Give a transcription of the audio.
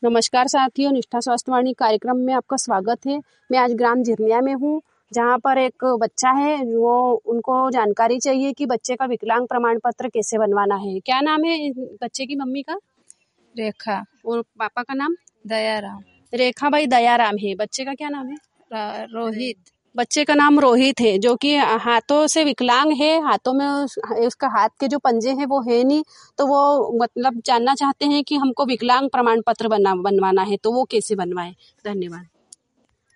नमस्कार साथियों, निष्ठा स्वास्थ्यवाणी कार्यक्रम में आपका स्वागत है। मैं आज ग्राम झिरनिया में हूँ, जहाँ पर एक बच्चा है। वो उनको जानकारी चाहिए कि बच्चे का विकलांग प्रमाण पत्र कैसे बनवाना है। क्या नाम है बच्चे की मम्मी का? रेखा। और पापा का नाम? दयाराम। रेखा भाई दयाराम है। बच्चे का क्या नाम है? रोहित। बच्चे का नाम रोहित है, जो कि हाथों से विकलांग है। हाथों में उसका हाथ के जो पंजे हैं वो है नहीं। तो वो मतलब जानना चाहते हैं कि हमको विकलांग प्रमाण पत्र बनवाना है, तो वो कैसे बनवाए। धन्यवाद।